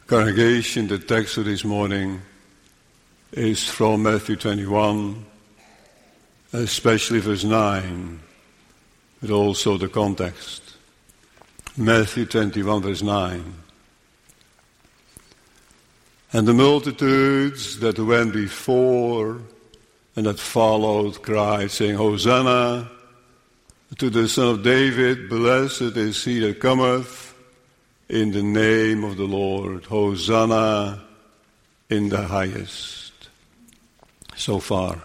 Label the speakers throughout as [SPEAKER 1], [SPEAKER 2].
[SPEAKER 1] Congregation, the text for this morning is from Matthew 21, especially verse 9, but also the context. Matthew 21, verse 9. And the multitudes that went before and that followed cried, saying, Hosanna to the Son of David, blessed is he that cometh in the name of the Lord. Hosanna in the highest. So far,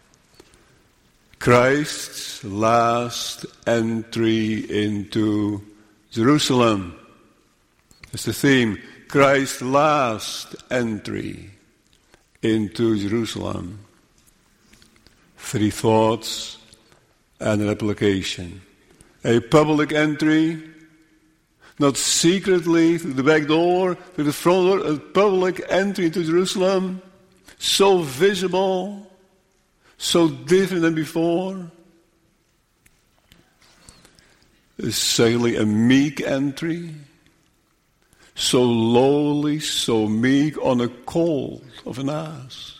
[SPEAKER 1] Christ's last entry into Jerusalem. That's the theme. Christ's last entry into Jerusalem. 3 thoughts and an application. A public entry, not secretly through the back door, through the front door, a public entry into Jerusalem, so visible, so different than before. Secondly, a meek entry, so lowly, so meek, on a colt of an ass.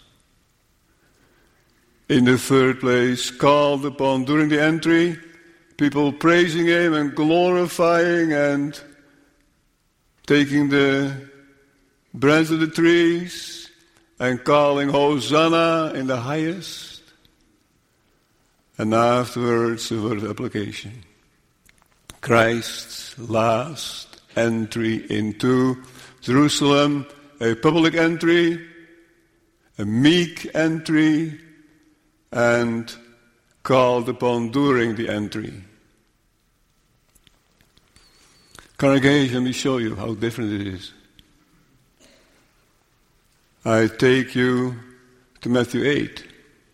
[SPEAKER 1] In the third place, called upon during the entry, people praising him and glorifying and taking the branch of the trees and calling Hosanna in the highest. And afterwards, a word of application. Christ's last entry into Jerusalem, a public entry, a meek entry, and called upon during the entry. Congregation, let me show you how different it is. I take you to Matthew 8.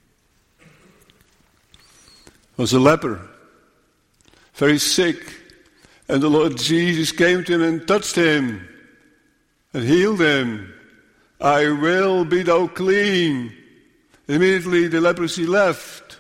[SPEAKER 1] Was a leper, very sick, and the Lord Jesus came to him and touched him and healed him. I will be thou clean. Immediately the leprosy left.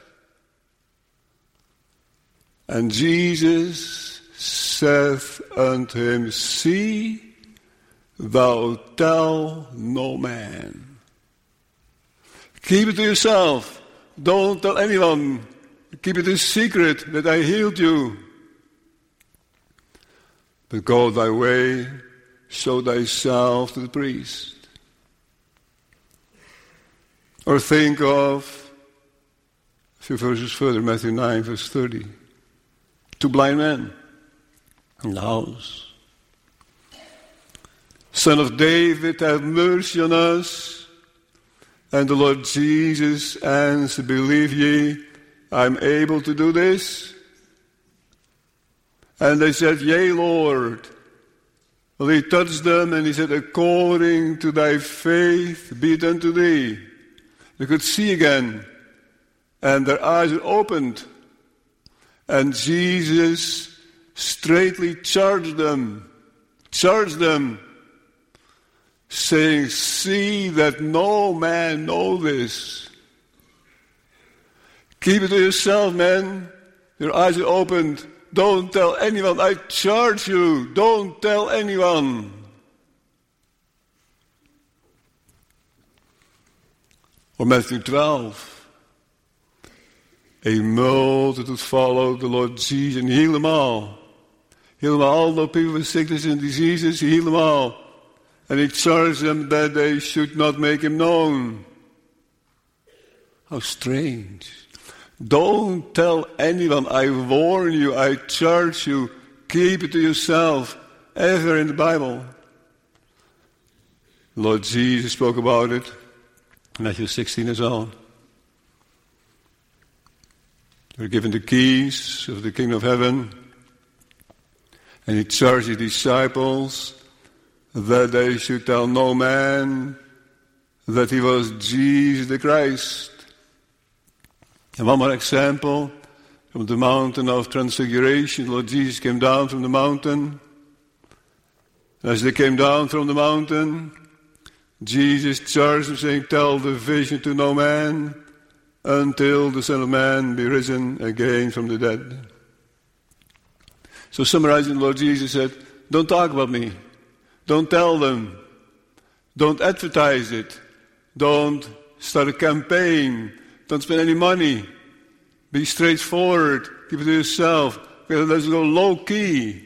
[SPEAKER 1] And Jesus saith unto him, See, thou tell no man. Keep it to yourself. Don't tell anyone. Keep it a secret that I healed you. But go thy way, show thyself to the priest. Or think of, a few verses further, Matthew 9, verse 30. 2 blind men in the house. Son of David, have mercy on us. And the Lord Jesus answered, Believe ye, I am able to do this? And they said, Yea, Lord. Well, he touched them and he said, According to thy faith be it unto thee. They could see again, and their eyes were opened. And Jesus straightly charged them, saying, See that no man know this. Keep it to yourself, man. Your eyes are opened. Don't tell anyone. I charge you. Don't tell anyone. Or Matthew 12. A multitude followed the Lord Jesus and healed them all. Healed them all, the people with sickness and diseases, he healed them all. And he charged them that they should not make him known. How strange. Don't tell anyone. I warn you, I charge you. Keep it to yourself. Ever in the Bible. Lord Jesus spoke about it. Matthew 16 as well. They were given the keys of the kingdom of heaven. And he charged his disciples that they should tell no man that he was Jesus the Christ. And one more example from the mountain of Transfiguration. Lord Jesus came down from the mountain. As they came down from the mountain, Jesus charged them, saying, Tell the vision to no man until the Son of Man be risen again from the dead. So summarizing, the Lord Jesus said, Don't talk about me. Don't tell them. Don't advertise it. Don't start a campaign. Don't spend any money. Be straightforward. Keep it to yourself. Let's go low-key.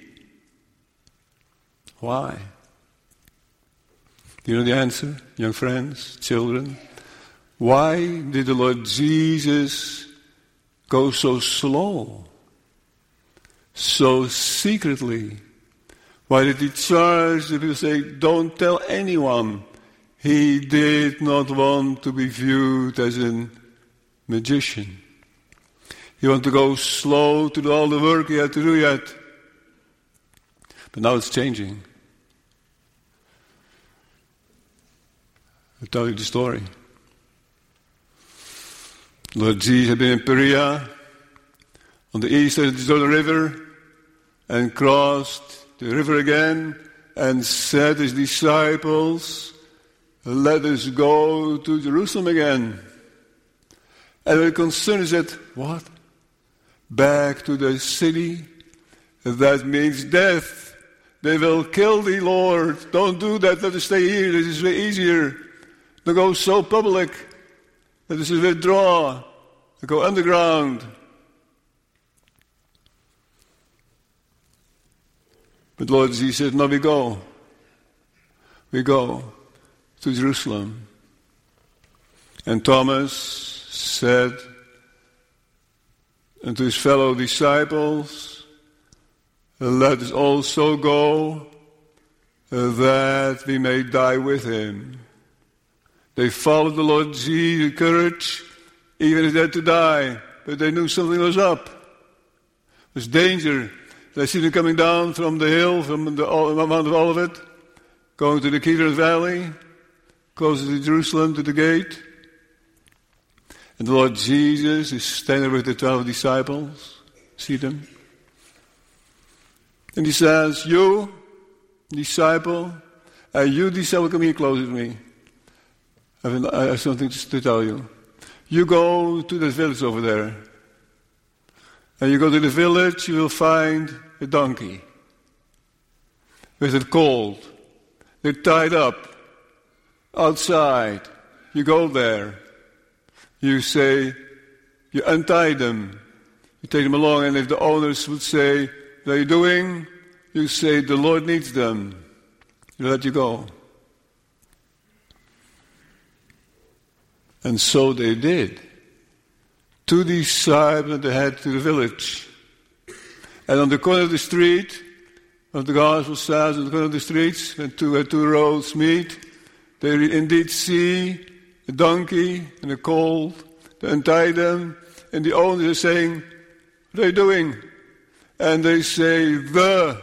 [SPEAKER 1] Why? Do you know the answer, young friends, children? Why did the Lord Jesus go so slow? So secretly? Why did he charge the people say, don't tell anyone? He did not want to be viewed as a magician. He wanted to go slow to do all the work he had to do yet. But now it's changing. I'll tell you the story. Lord Jesus had been in Perea, on the east side of the Jordan River, and crossed the river again, and said to his disciples, let us go to Jerusalem again. And they were concerned, he said, what? Back to the city? That means death. They will kill thee, Lord. Don't do that. Let us stay here. This is way easier. Don't go so public. Let us withdraw. Go underground. But Lord Jesus said, no, we go. We go to Jerusalem. And Thomas said unto his fellow disciples, let us also go, that we may die with him. They followed the Lord Jesus with courage, even if they had to die. But they knew something was up. There was danger. They see them coming down from the hill, from the Mount of Olivet, going to the Kidron Valley, closer to Jerusalem, to the gate. And the Lord Jesus is standing with the 12 disciples. See them? And he says, you, disciple, come here closer to me. I have something to tell you. You go to the village over there. And you go to the village, you will find a donkey with a colt. They're tied up outside. You go there. You say, you untie them. You take them along, and if the owners would say, what are you doing? You say, the Lord needs them. You let you go. And so they did. 2 disciples they head to the village. And on the corner of the street, of the gospel says, on the corner of the streets, when two roads meet, they indeed see a donkey and a colt. They untie them, and the owners are saying, what are you doing? And they say, the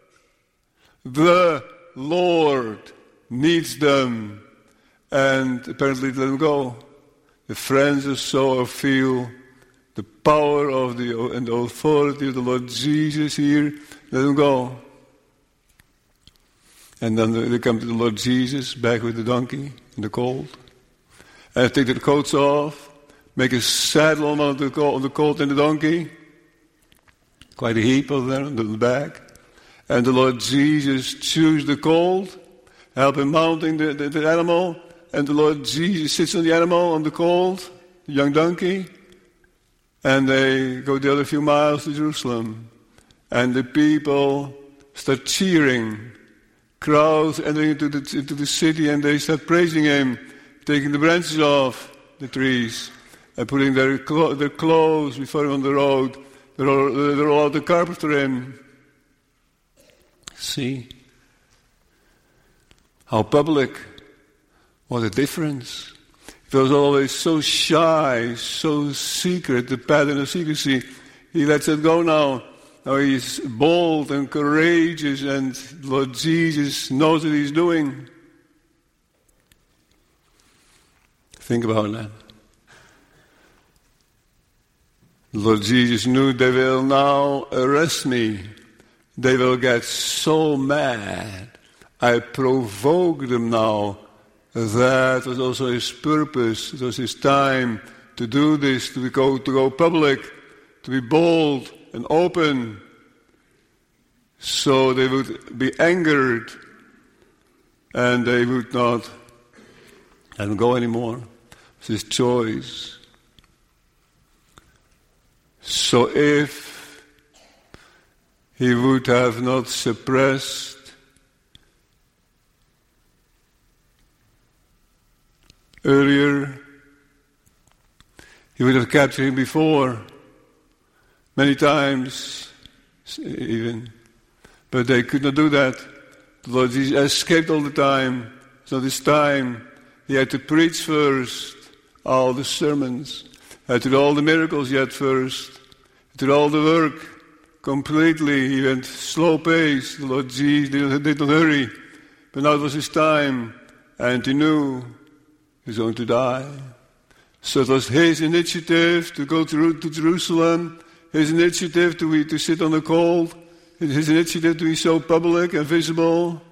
[SPEAKER 1] Lord needs them. And apparently let them go. The friends of soul feel the power of and the authority of the Lord Jesus here. Let them go. And then they come to the Lord Jesus, back with the donkey and the colt. And they take the coats off, make a saddle on the colt and the donkey. Quite a heap of them on the back. And the Lord Jesus chooses the colt, help him mounting the animal. And the Lord Jesus sits on the animal, on the colt, the young donkey. And they go the other few miles to Jerusalem. And the people start cheering. Crowds entering into the city, and they start praising him, taking the branches off the trees, and putting their clothes before him on the road. They roll out the carpet for him. See? How public. What a difference. He was always so shy, so secret, the pattern of secrecy. He lets it go now. Now he's bold and courageous, and Lord Jesus knows what he's doing. Think about that. Lord Jesus knew they will now arrest me. They will get so mad. I provoke them now. That was also his purpose. It was his time to do this, to go public, to be bold and open, so they would be angered. and they would not let him go anymore. It's his choice. So if he would have not suppressed earlier, he would have captured him before, many times even. But they could not do that. The Lord Jesus escaped all the time. So this time, he had to preach first all the sermons. He had to do all the miracles yet first. He did all the work completely. He went slow pace. The Lord Jesus did not hurry. But now it was his time. And he knew he was going to die. So it was his initiative to go to Jerusalem. His initiative to sit on the cold. His initiative to be so public and visible.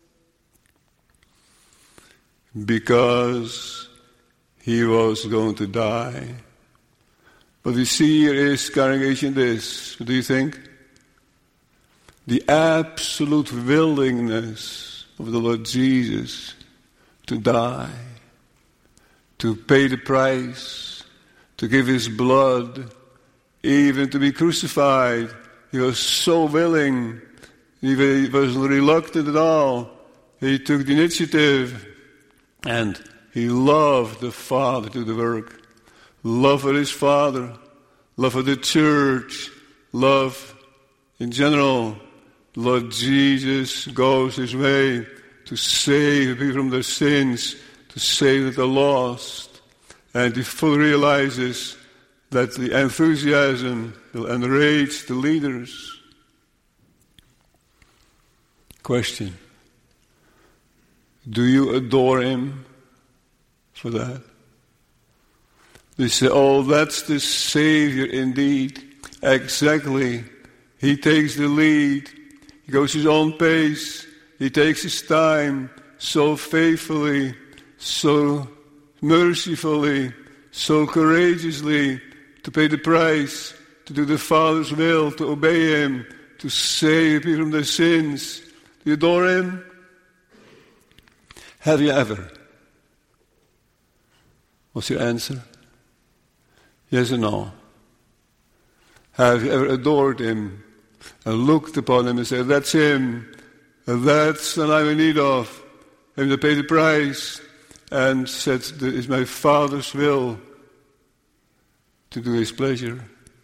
[SPEAKER 1] Because he was going to die. What we see here is, congregation, this. What do you think? The absolute willingness of the Lord Jesus to die. To pay the price. To give his blood. Even to be crucified. He was so willing. He wasn't reluctant at all. He took the initiative. And he loved the Father to do the work. Love for his Father. Love for the church. Love in general. Lord Jesus goes his way to save people from their sins. To save the lost. And he fully realizes that the enthusiasm will enrage the leaders. Question. Do you adore him for that? They say, oh, that's the Savior indeed. Exactly. He takes the lead. He goes his own pace. He takes his time so faithfully, so mercifully, so courageously, to pay the price, to do the Father's will, to obey him, to save people from their sins. Do you adore him? Have you ever? What's your answer? Yes or no? Have you ever adored him and looked upon him and said, that's him, that's what I'm in need of, him to pay the price, and said, it's my Father's will to do his pleasure?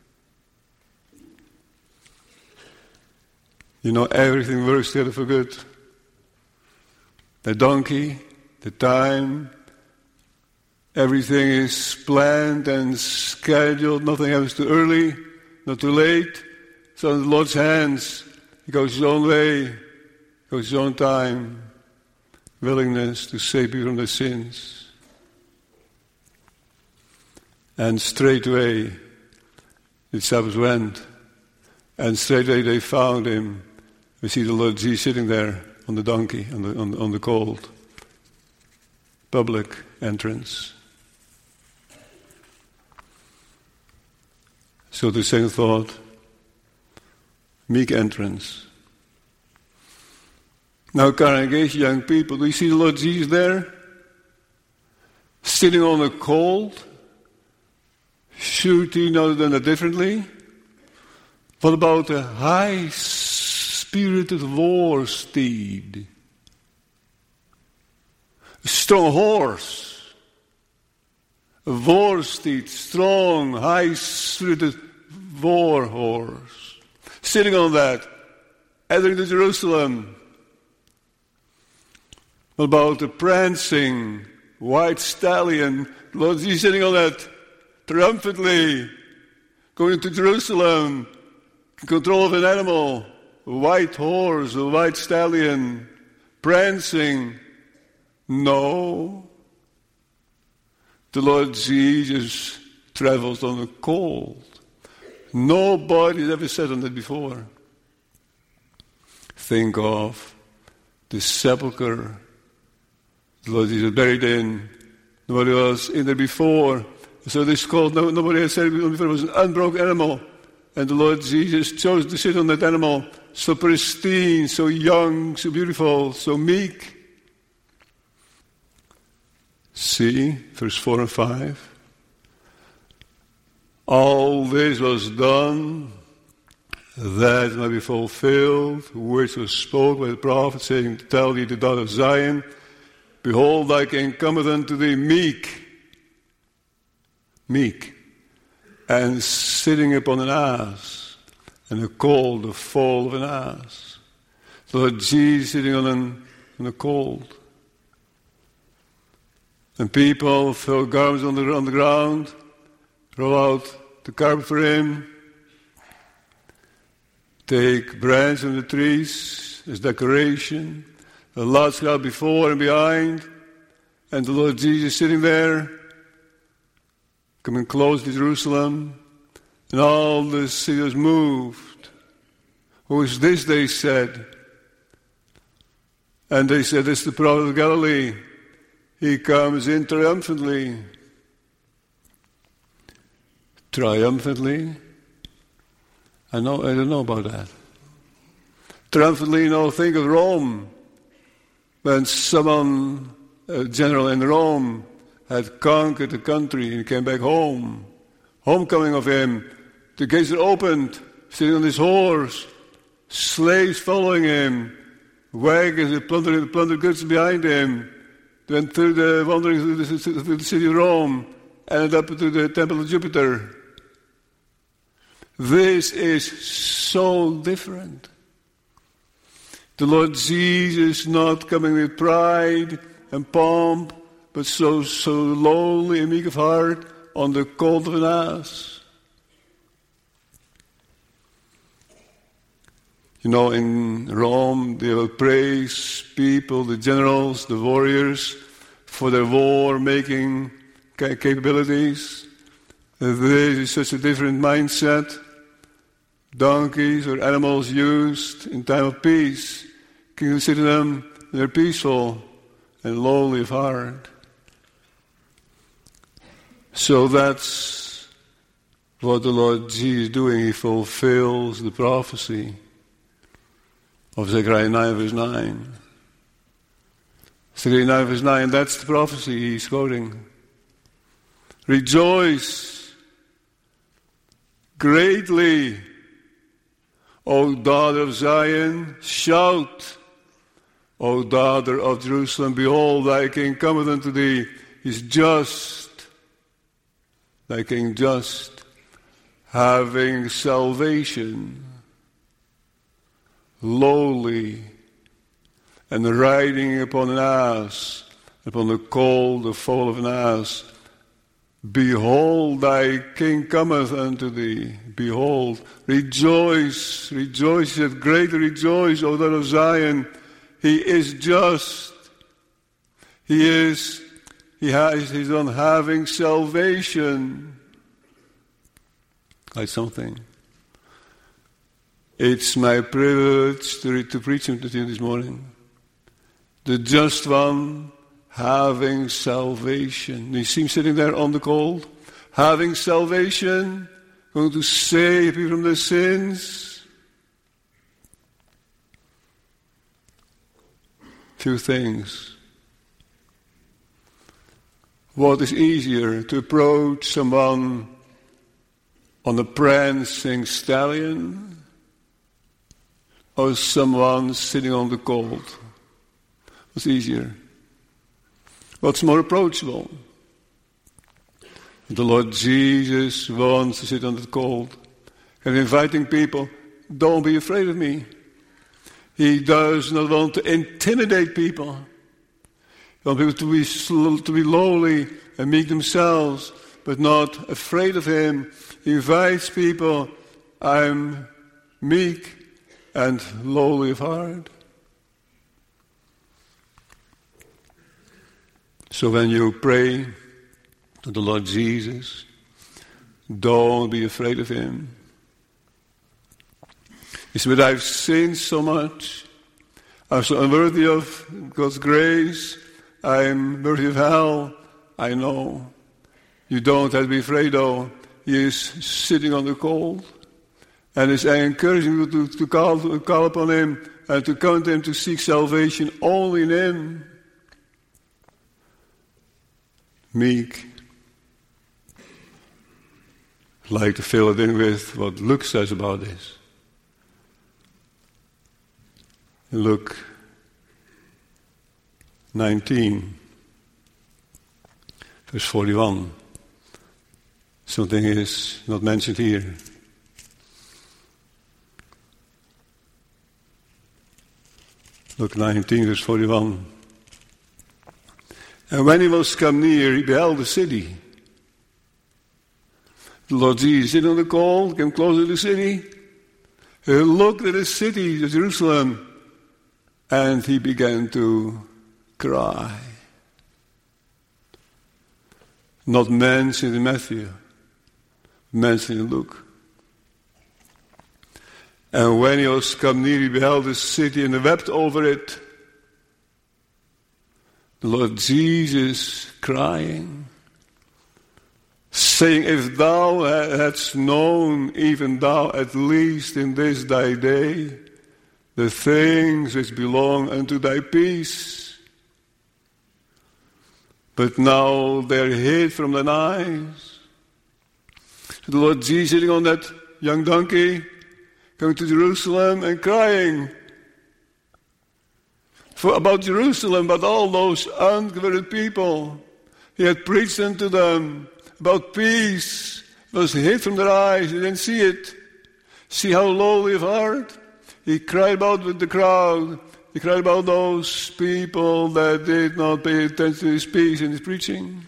[SPEAKER 1] You know, everything works together for good. The donkey, the time, everything is planned and scheduled. Nothing happens too early, not too late. So in the Lord's hands, he goes his own way, goes his own time, willingness to save people from their sins. And straightway, the disciples went, and straightway they found him. We see the Lord Jesus sitting there on the donkey, on the cold public entrance. So the second thought, meek entrance. Now, congregation, young people, do you see the Lord Jesus there? Sitting on the cold? Should he not have done it differently? What about a high-spirited war steed? A strong horse. A war steed, strong, high-spirited war horse. Sitting on that, entering to Jerusalem. What about the prancing white stallion? The Lord Jesus sitting on that triumphantly, going to Jerusalem, in control of an animal, a white horse, a white stallion, prancing. No. The Lord Jesus travels on the cold. Nobody has ever said on that before. Think of the sepulchre the Lord Jesus buried in. Nobody was in there before. So this cold, nobody had said it before. It was an unbroken animal. And the Lord Jesus chose to sit on that animal, so pristine, so young, so beautiful, so meek. See, verse 4 and 5. All this was done that it might be fulfilled, which was spoken by the prophet, saying, Tell ye the daughter of Zion, Behold, thy king cometh unto thee meek, and sitting upon an ass, and a colt, the foal of an ass. So Lord Jesus sitting on a colt. And people throw garments on the ground, roll out the carpet for him, take branches from the trees as decoration. The lots go out before and behind, and the Lord Jesus sitting there, coming close to Jerusalem, and all the city was moved. Who is this, they said? And they said, This is the prophet of Galilee. He comes in triumphantly. Triumphantly? I don't know about that. Triumphantly, think of Rome. When someone, a general in Rome, had conquered the country and he came back home. Homecoming of him. The gates are opened, sitting on his horse. Slaves following him. Wagons with plundered goods behind him. Went through wandering through the city of Rome. Ended up to the temple of Jupiter. This is so different. The Lord Jesus not coming with pride and pomp, but so lowly and meek of heart on the colt of an ass. In Rome, they will praise people, the generals, the warriors, for their war-making capabilities. This is such a different mindset. Donkeys or animals used in time of peace. Can you consider them? They're peaceful and lowly of heart. So that's what the Lord Jesus is doing. He fulfills the prophecy of Zechariah 9 verse 9. Zechariah 9 verse 9, that's the prophecy he's quoting. Rejoice greatly, O daughter of Zion, shout, O daughter of Jerusalem, behold, thy king cometh unto thee, is just, thy king just, having salvation, lowly, and riding upon an ass, upon the colt, the foal of an ass. Behold, thy king cometh unto thee. Behold, rejoice, rejoice, yet greatly rejoice, O daughter of Zion. He is just. He's on having salvation. Like something. It's my privilege to preach him to you this morning. The just one having salvation. You see him sitting there on the colt, having salvation, going to save you from their sins. Two things. What is easier, to approach someone on a prancing stallion, or someone sitting on the colt? What's easier? What's more approachable? The Lord Jesus wants to sit on the colt and inviting people, don't be afraid of me. He does not want to intimidate people. He wants people to be lowly and meek themselves, but not afraid of him. He invites people, I'm meek and lowly of heart. So when you pray to the Lord Jesus, don't be afraid of him. He said, I've sinned so much. I'm so unworthy of God's grace. I'm worthy of hell. I know. You don't have to be afraid, though. He is sitting on the colt. And is encouraging you to call upon him and to come to him to seek salvation only in him. meek. I'd like to fill it in with what Luke says about this. In Luke 19, verse 41. Something is not mentioned here. Luke 19, verse 41. And when he was come near, he beheld the city. The Lord Jesus, sitting on the colt, came close to the city. He looked at the city, Jerusalem, and he began to cry. Not mentioned in Matthew, mentioned in Luke. And when he was come near, he beheld the city and wept over it. The Lord Jesus crying, saying, if thou hadst known, even thou at least in this thy day, the things which belong unto thy peace. But now they're hid from thine eyes. So the Lord Jesus sitting on that young donkey, coming to Jerusalem and crying about Jerusalem, but all those unconverted people. He had preached unto them about peace. It was hid from their eyes. They didn't see it. See how lowly of heart. He cried about with the crowd. He cried about those people that did not pay attention to his speech and his preaching.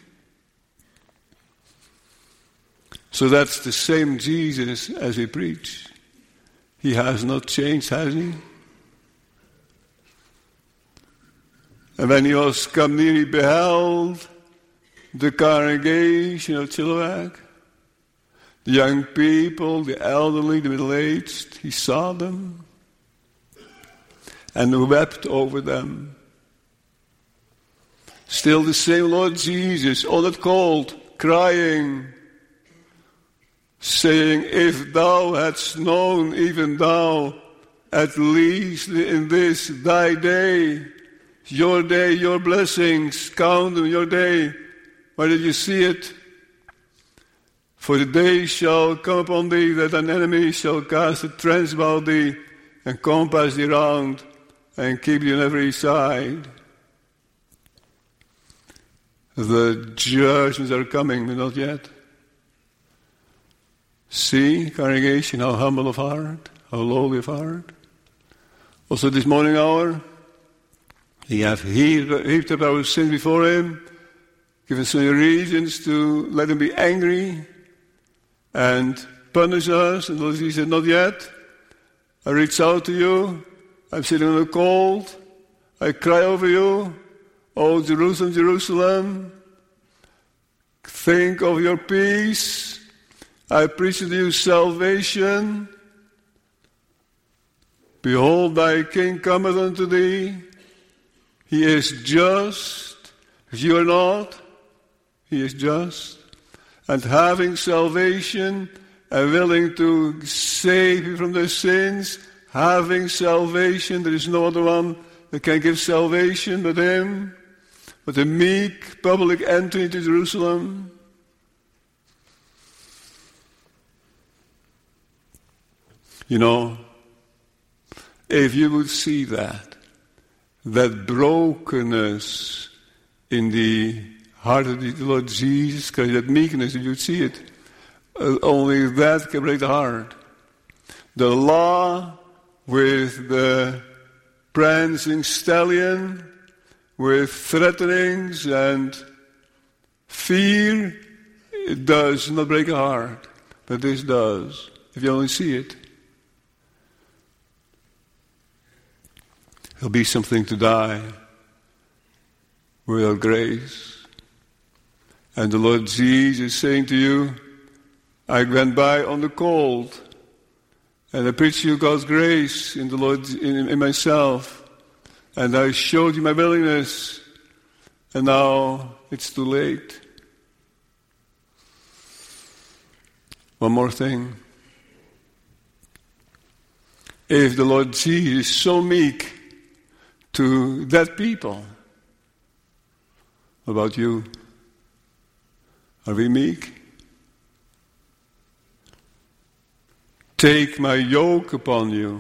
[SPEAKER 1] So that's the same Jesus as he preached. He has not changed, has he? And when he was come near, he beheld the congregation of Chilliwack, the young people, the elderly, the middle-aged. He saw them and wept over them. Still the same Lord Jesus on that colt, crying, saying, if thou hadst known, even thou, at least in this thy day, your blessings, count them, your day. Why did you see it? For the day shall come upon thee that thine enemy shall cast a trench about thee and compass thee round and keep you on every side. The judgments are coming, but not yet. See, congregation, how humble of heart, how lowly of heart. Also this morning hour, we have heaped up our sins before him, given so many reasons to let him be angry and punish us. And he said, not yet. I reach out to you. I'm sitting on the cold. I cry over you. Oh, Jerusalem, Jerusalem, think of your peace. I preach to you salvation. Behold, thy king cometh unto thee. He is just, as you are not. He is just. And having salvation and willing to save you from their sins, having salvation, there is no other one that can give salvation but him. But a meek public entry into Jerusalem. You know, if you would see that brokenness in the heart of the Lord Jesus Christ, that meekness, if you would see it, only that can break the heart. The law with the prancing stallion, with threatenings and fear, it does not break a heart. But this does, if you only see it. There'll be something to die without grace. And the Lord Jesus is saying to you, I went by on the cold, and I preached you God's grace in the Lord, in myself, and I showed you my willingness, and now it's too late. One more thing. If the Lord Jesus is so meek to that people, what about you? Are we meek? Take my yoke upon you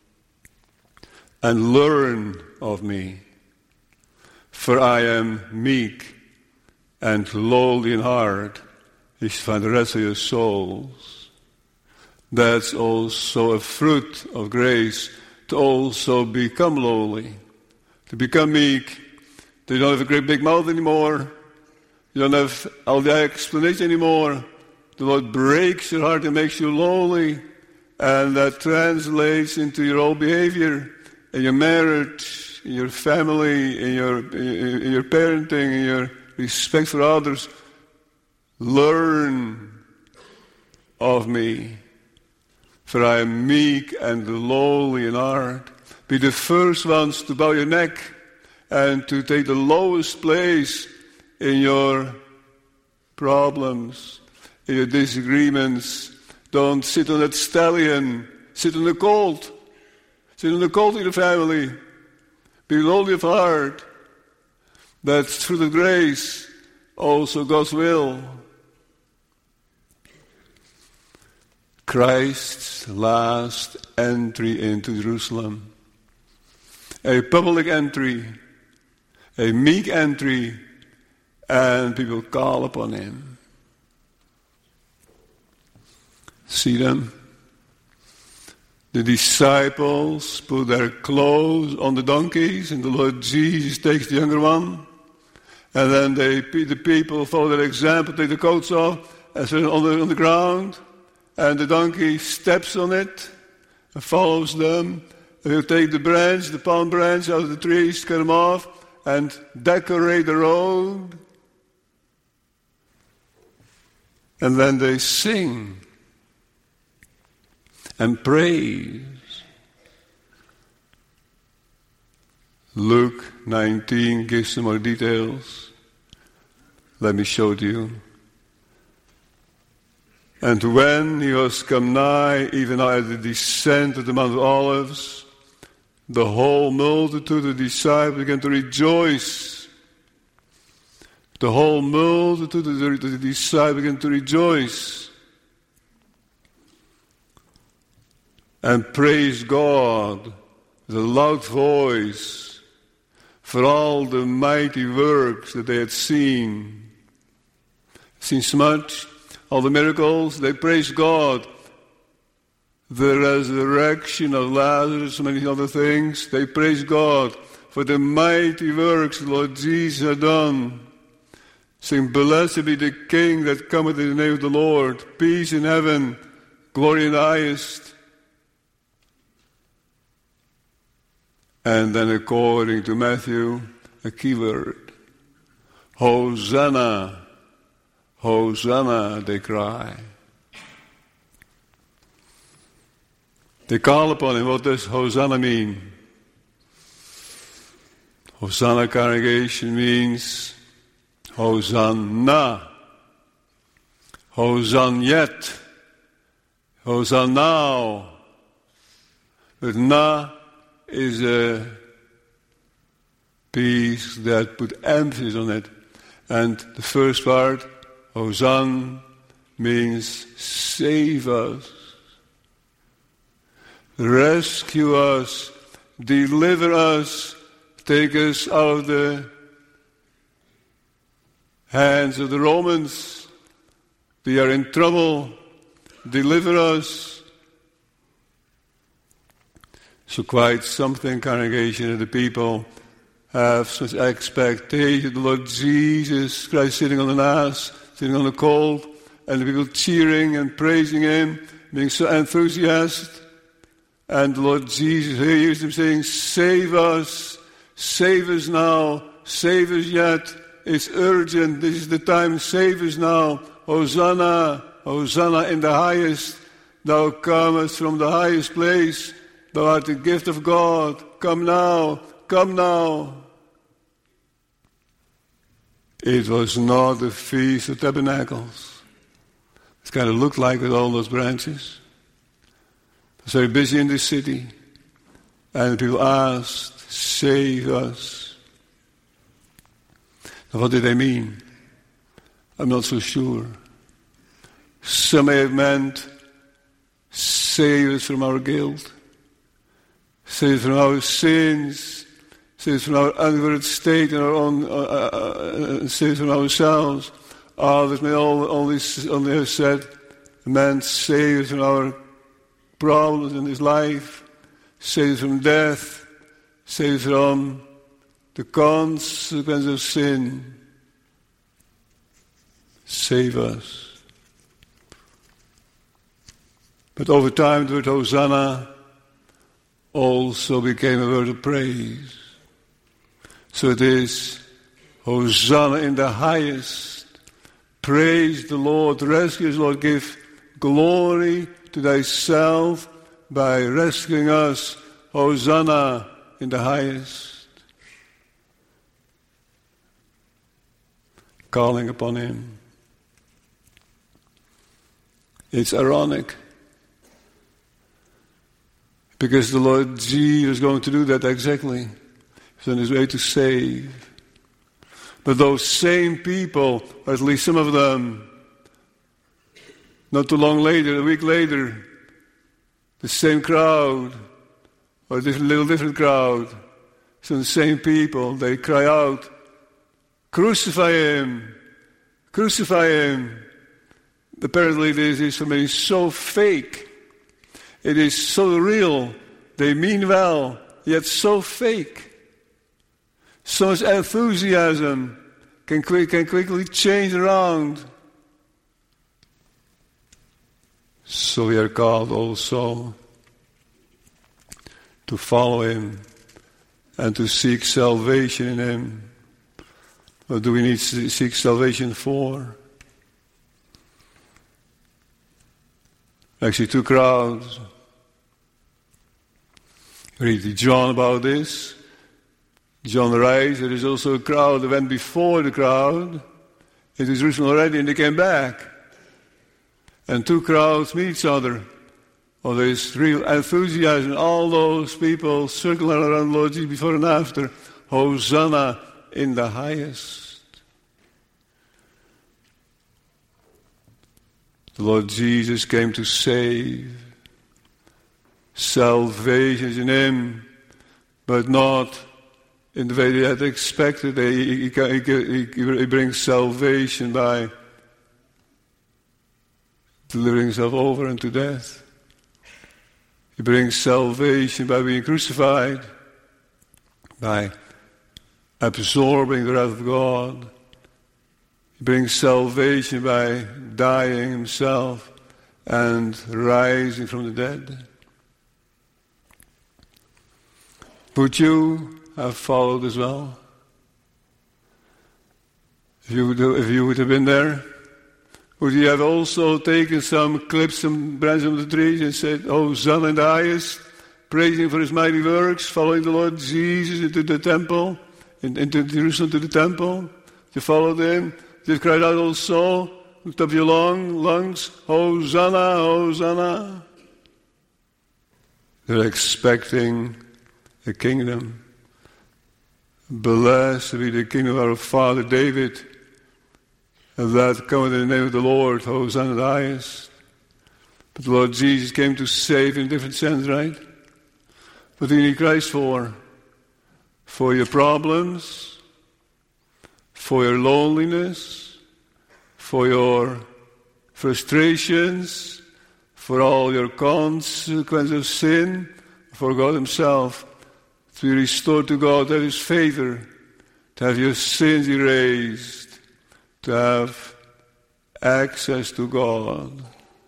[SPEAKER 1] and learn of me, for I am meek and lowly in heart. You shall find the rest of your souls. That's also a fruit of grace, to also become lowly, to become meek. You don't have a great big mouth anymore. You don't have all the explanation anymore. The Lord breaks your heart and makes you lowly. And that translates into your whole behavior, in your marriage, in your family, in your parenting, in your respect for others. Learn of me, for I am meek and lowly in heart. Be the first ones to bow your neck and to take the lowest place in your problems, in your disagreements. Don't sit on that stallion. Sit on the colt. Sit on the colt in your family. Be lowly of heart. That's through the grace, also God's will. Christ's last entry into Jerusalem. A public entry, a meek entry, and people call upon him. See them? The disciples put their clothes on the donkeys, and the Lord Jesus takes the younger one. And then the people follow their example, take the coats off, and sit on the ground. And the donkey steps on it and follows them. And he'll take the branch, the palm branch out of the trees, cut them off, and decorate the road. And then they sing and praise. Luke 19 gives some more details. Let me show it you. And when he was come nigh, even now at the descent of the Mount of Olives, the whole multitude of the disciples began to rejoice. The whole multitude of the disciples began to rejoice and praise God with a loud voice for all the mighty works that they had seen. Seen so much, all the miracles, they praised God. The resurrection of Lazarus, so many other things, they praised God for the mighty works the Lord Jesus had done. Saying, blessed be the King that cometh in the name of the Lord. Peace in heaven, glory in the highest. And then according to Matthew, a key word. Hosanna, Hosanna, they cry. They call upon him. What does Hosanna mean? Hosanna congregation means Hosanna, Hosanna yet, Hosanna now. But na is a piece that put emphasis on it. And the first part, Hosanna, means save us, rescue us, deliver us, take us out of the hands of the Romans. We are in trouble. Deliver us. So quite something, congregation, of the people have such expectation. The Lord Jesus Christ sitting on an ass, sitting on a colt, and the people cheering and praising him, being so enthusiastic. And the Lord Jesus hears them saying, save us now, save us yet. It's urgent. This is the time. Save us now. Hosanna, Hosanna in the highest. Thou comest from the highest place. Thou art the gift of God. Come now. Come now. It was not the Feast of Tabernacles. It kind of looked like with all those branches. It was very busy in the city. And people asked, save us. Now, what did they mean? I'm not so sure. Some may have meant save us from our guilt, save us from our sins, save us from our unconverted state and our own, save us from ourselves. Others may only have said, meant save us from our problems in this life, save us from death, save us from the consequence of sin. Save us. But over time the word Hosanna also became a word of praise. So it is Hosanna in the highest. Praise the Lord, rescue us, Lord, give glory to thyself by rescuing us. Hosanna in the highest. Calling upon him. It's ironic, because the Lord Jesus is going to do that exactly. He's on his way to save. But those same people, or at least some of them, not too long later, a week later, the same crowd, or a little different crowd, some same people, they cry out, "Crucify him! Crucify him!" Apparently this is for me so fake. It is so real. They mean well, yet so fake. So much enthusiasm can quickly change around. So we are called also to follow him and to seek salvation in him. What do we need to seek salvation for? Actually, two crowds. Read John about this. John writes, there is also a crowd that went before the crowd into Jerusalem already, and they came back. And two crowds meet each other. Oh, there is real enthusiasm. All those people circling around Lord Jesus before and after. Hosanna in the highest. The Lord Jesus came to save. Salvation is in him, but not in the way they had expected. He brings salvation by delivering himself over unto death. He brings salvation by being crucified, by absorbing the wrath of God. He brings salvation by dying himself and rising from the dead. Would you have followed as well? If you would have been there, would you have also taken some clips, some branches of the trees and said, "Hosanna in the highest," praising for his mighty works, following the Lord Jesus into the temple, into Jerusalem to the temple? You followed him. You've cried out also, lift up your lungs, Hosanna, Hosanna. They're expecting a kingdom. Blessed be the kingdom of our father David, and that cometh in the name of the Lord, Hosanna the highest. But the Lord Jesus came to save in a different sense, right? What do you need Christ for? For your problems, for your loneliness, for your frustrations, for all your consequences of sin, for God himself, to be restored to God, to have his favor, to have your sins erased, to have access to God.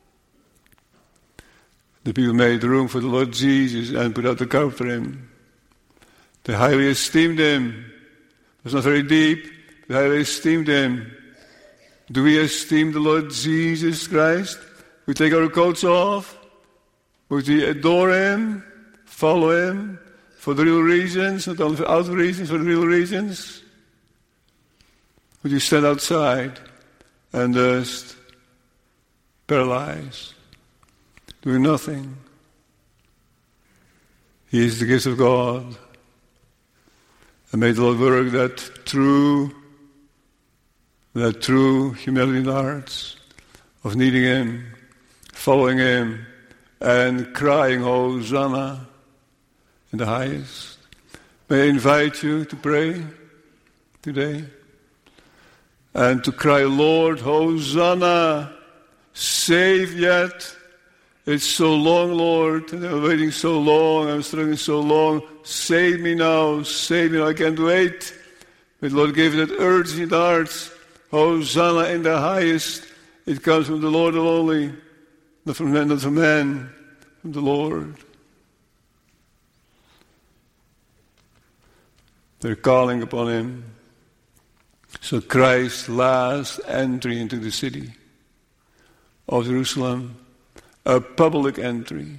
[SPEAKER 1] The people made room for the Lord Jesus and put out the cup for him. They highly esteemed him. It was not very deep. They highly esteemed him. Do we esteem the Lord Jesus Christ? We take our coats off. Would we adore him? Follow him? For the real reasons, not only for outer reasons, for the real reasons? Would you stand outside and just paralyzed, doing nothing? He is the gift of God. And may the Lord work that through that true humility in their hearts of needing Him, following Him, and crying, Hosanna in the highest. May I invite you to pray today and to cry, Lord, Hosanna, save yet. It's so long, Lord, and I'm waiting so long, I'm struggling so long. Save me now, I can't wait. But Lord, give that urge in the hearts. Hosanna in the highest. It comes from the Lord only, not from man, from the Lord. They're calling upon Him. So Christ's last entry into the city of Jerusalem, a public entry.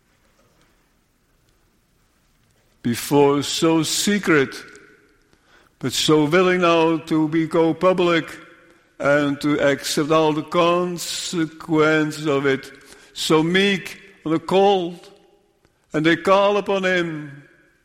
[SPEAKER 1] Before so secret, but so willing now to go public and to accept all the consequences of it. So meek on the cold, and they call upon Him.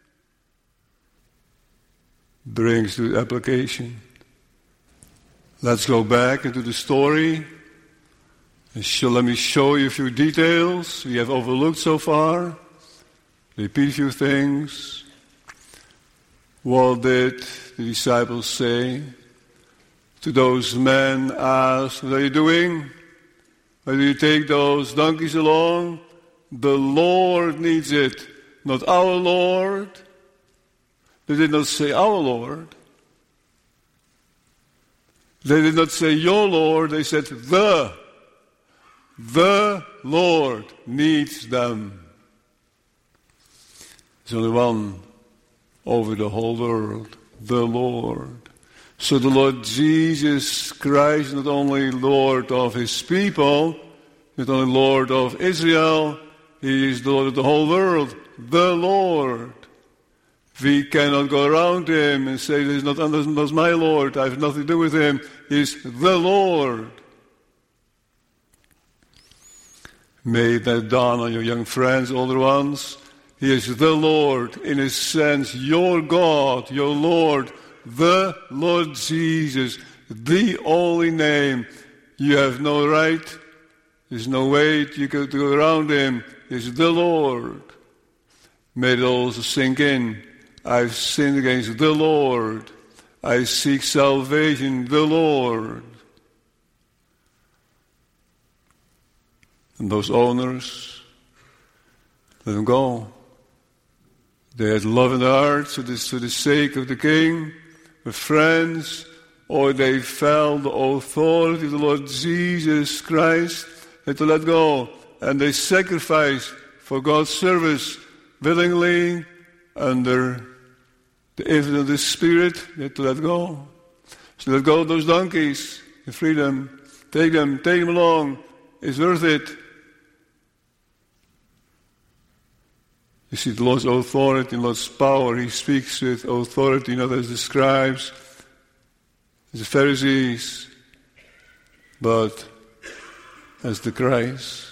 [SPEAKER 1] Brings to application. Let's go back into the story. Let me show you a few details we have overlooked so far. Repeat a few things. What did the disciples say to those men? Asked, what are you doing? Why do you take those donkeys along? The Lord needs it, not our Lord. They did not say our Lord. They did not say your Lord. They said the Lord needs them. There's only one over the whole world, the Lord. So the Lord Jesus Christ is not only Lord of His people, not only Lord of Israel, He is the Lord of the whole world, the Lord. We cannot go around Him and say, this is not my Lord, I have nothing to do with Him. He is the Lord. May that dawn on your young friends, older ones. He is the Lord, in a sense, your God, your Lord, the Lord Jesus, the only name. You have no right, there's no way you can go around Him. He is the Lord. May it also sink in. I've sinned against the Lord. I seek salvation, the Lord. And those owners, let them go. They had love in their hearts for the sake of the King, with friends, or they felt the authority of the Lord Jesus Christ. They had to let go. And they sacrificed for God's service willingly under the influence of the Spirit. They had to let go. So let go of those donkeys and free them. Take them along. It's worth it. You see, the Lord's authority, the Lord's power, He speaks with authority, not as the scribes, as the Pharisees, but as the Christ.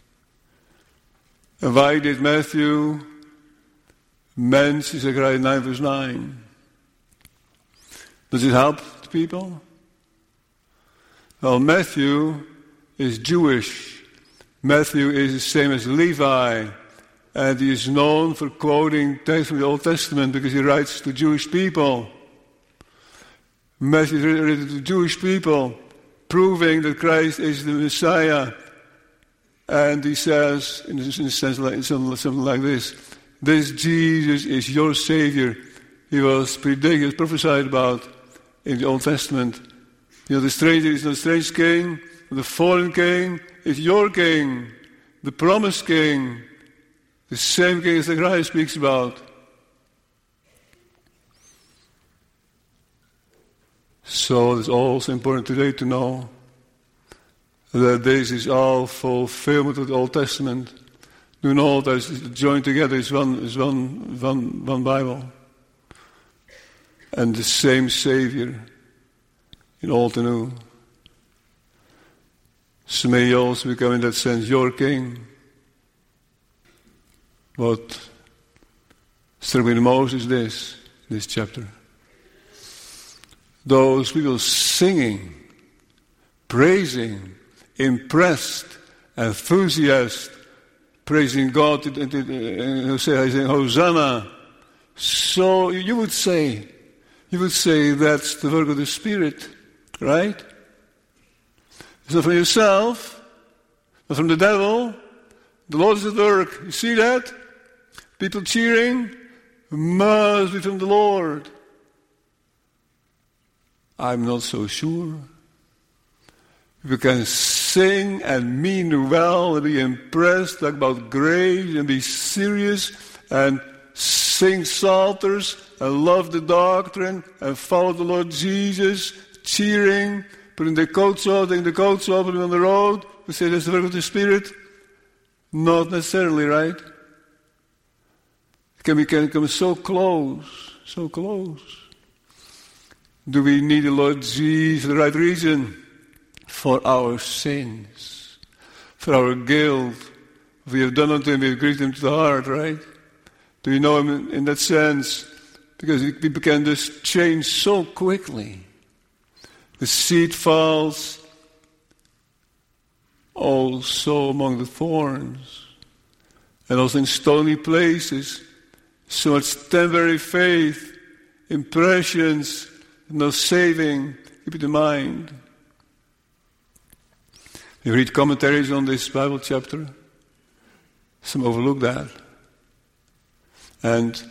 [SPEAKER 1] And why did Matthew mention Zechariah 9 verse 9? Does it help the people? Well, Matthew is Jewish. Matthew is the same as Levi. And he is known for quoting texts from the Old Testament because he writes to Jewish people. Matthew is written to Jewish people, proving that Christ is the Messiah. And he says, in a sense, something like this: this Jesus is your Savior. He was predicted, prophesied about in the Old Testament. You know, the stranger is not a strange king. The foreign king is your king, the promised king. The same king as Zechariah speaks about. So it's also important today to know that this is all fulfillment of the Old Testament. Do know that it's joined together is one Bible. And the same Savior in Old and New. So may He also become in that sense your King. What struck me the most is this chapter. Those people singing praising, impressed, enthusiastic, praising God, and saying Hosanna. So you would say that's the work of the Spirit, right? It's not from yourself, not from the devil. The Lord is at work. You see that? People cheering must be from the Lord. I'm not so sure. You can sing and mean well and be impressed, talk about grace and be serious and sing psalters and love the doctrine and follow the Lord Jesus, cheering, putting the coats off, taking the coats off, putting on the road. We say that's the work of the Spirit. Not necessarily, right? We can come so close, so close. Do we need the Lord Jesus for the right reason? For our sins, for our guilt. If we have done unto him, we have grieved him to the heart, right? Do you know him in that sense? Because people can just change so quickly. The seed falls also among the thorns, and also in stony places. So much temporary faith, impressions, no saving. Keep it in mind. You read commentaries on this Bible chapter. Some overlook that. And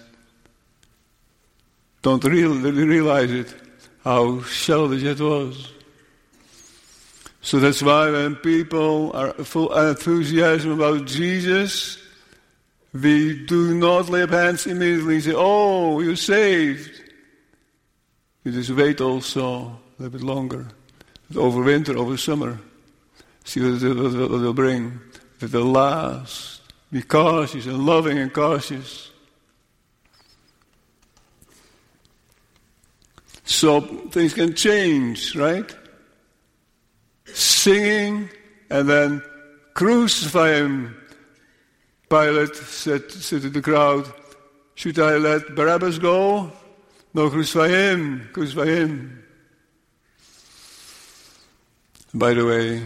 [SPEAKER 1] don't really realize it, how shallow the jet was. So that's why when people are full of enthusiasm about Jesus, we do not lay up hands immediately and say, oh, you're saved. You just wait also a little bit longer. Over winter, over summer. See what it will bring. It will last. Be cautious and loving and cautious. So things can change, right? Singing and then crucify him. Pilate said to the crowd, should I let Barabbas go? No, crucify him. Crucify him. By the way,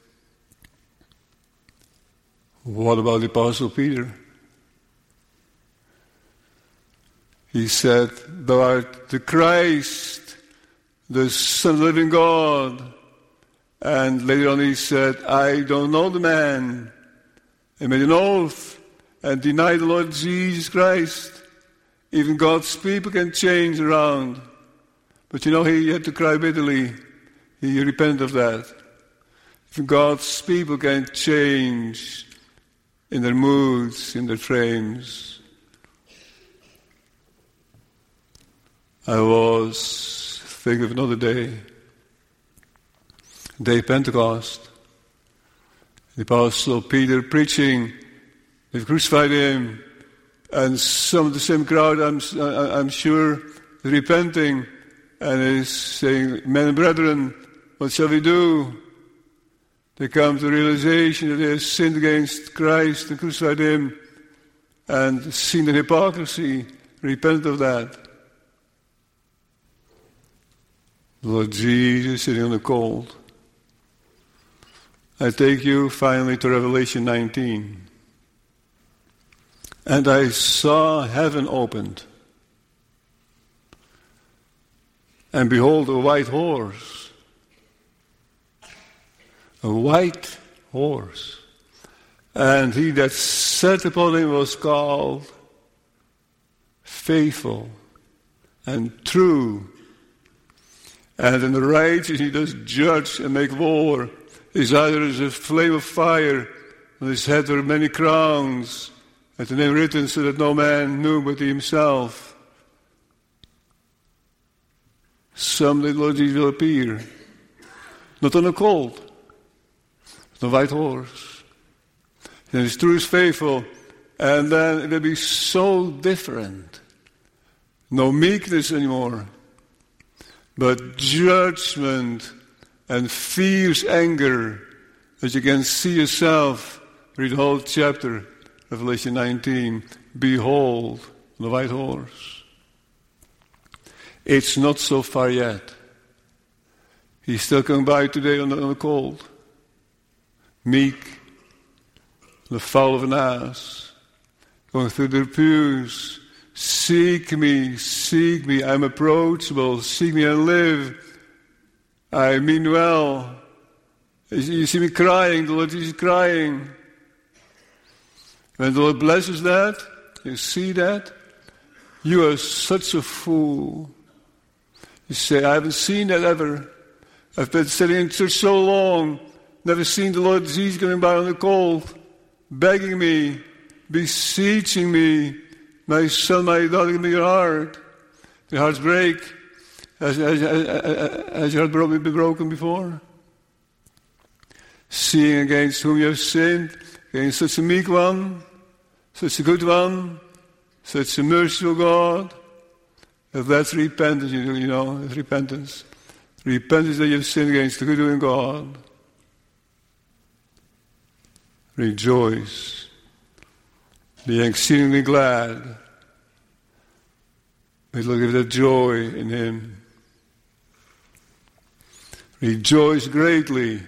[SPEAKER 1] what about the Apostle Peter? He said, thou art the Christ, the Son of the living God. And later on he said, I don't know the man. He made an oath and denied the Lord Jesus Christ. Even God's people can change around. But you know, he had to cry bitterly. He repented of that. Even God's people can change in their moods, in their frames. I was thinking of another day of Pentecost. The Apostle Peter preaching, they've crucified him, and some of the same crowd, I'm sure, repenting, and is saying, men and brethren, what shall we do? They come to the realization that they have sinned against Christ and crucified him, and seen the hypocrisy, repent of that. Lord Jesus sitting on the cold. I take you finally to Revelation 19. And I saw heaven opened. And behold, a white horse. A white horse. And he that sat upon him was called Faithful and True. And in the righteous he does judge and make war. His eyes are as a flame of fire. On his head were many crowns. And the name written so that no man knew but he himself. Someday the Lord Jesus will appear. Not on a colt, but on a white horse. And his true is faithful. And then it will be so different. No meekness anymore. But judgment and fierce anger, as you can see yourself, read the whole chapter, Revelation 19. Behold, the white horse. It's not so far yet. He's still coming by today on the cold. Meek, the fowl of an ass, going through the pews. Seek me, I'm approachable. Seek me and live. I mean well. You see me crying, the Lord Jesus crying. When the Lord blesses that, you see that, you are such a fool. You say, I haven't seen that ever. I've been sitting in church so long, never seen the Lord Jesus coming by on the cold, begging me, beseeching me, my son, my daughter, give me your heart. Your hearts break. Has your heart been broken before? Seeing against whom you have sinned, against such a meek one, such a good one, such a merciful God. If that's repentance, you know, it's repentance. Repentance that you've sinned against the good doing God. Rejoice. Be exceedingly glad. May the Lord give that joy in Him. Rejoice greatly.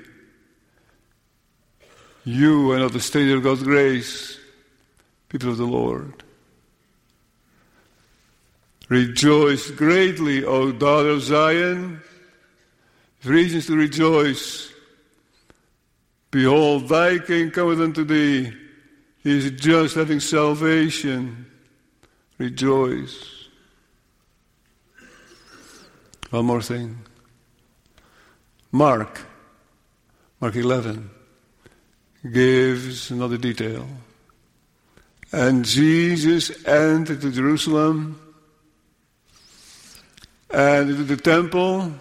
[SPEAKER 1] You are not the state of God's grace, people of the Lord. Rejoice greatly, O daughter of Zion. Reasons to rejoice. Behold, thy King cometh unto thee. He is just, having salvation. Rejoice. One more thing. Mark 11, gives another detail. And Jesus entered to Jerusalem and into the temple.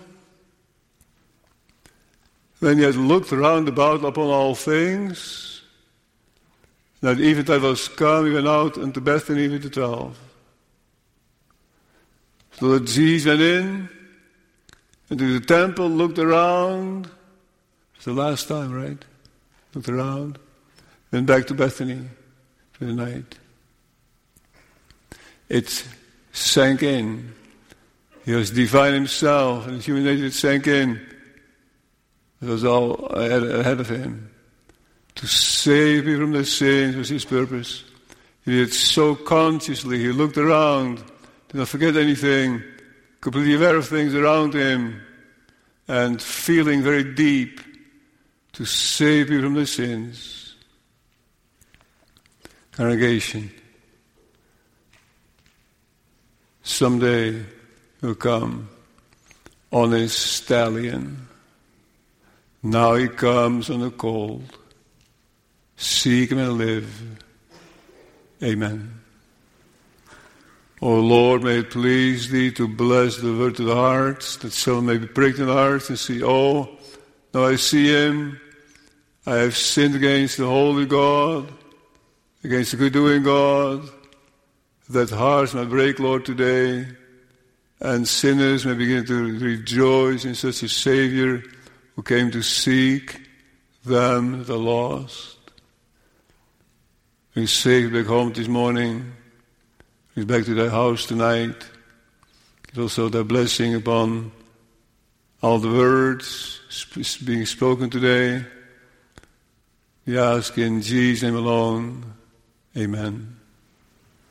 [SPEAKER 1] When he had looked round about upon all things, that eventide was come, he went out unto Bethany with the 12. So that Jesus went in into the temple, looked around. It's the last time, right? Looked around, went back to Bethany for the night. It sank in. He was divine himself, and his human nature sank in. It was all ahead of him. To save me from their sins was his purpose. He did it so consciously. He looked around, did not forget anything, completely aware of things around him, and feeling very deep to save you from the sins. Congregation, someday he'll come on his stallion. Now he comes on the cold. Seek him and live. Amen. O Lord, may it please thee to bless the word to the hearts, that some may be pricked in the hearts and see, oh, now I see him. I have sinned against the holy God, against the good-doing God. That hearts might break, Lord, today, and sinners may begin to rejoice in such a Savior who came to seek them that are lost. Bring safe back home this morning. Bring back to thy house tonight. Give also thy blessing upon all the words being spoken today. We ask in Jesus' name alone. Amen.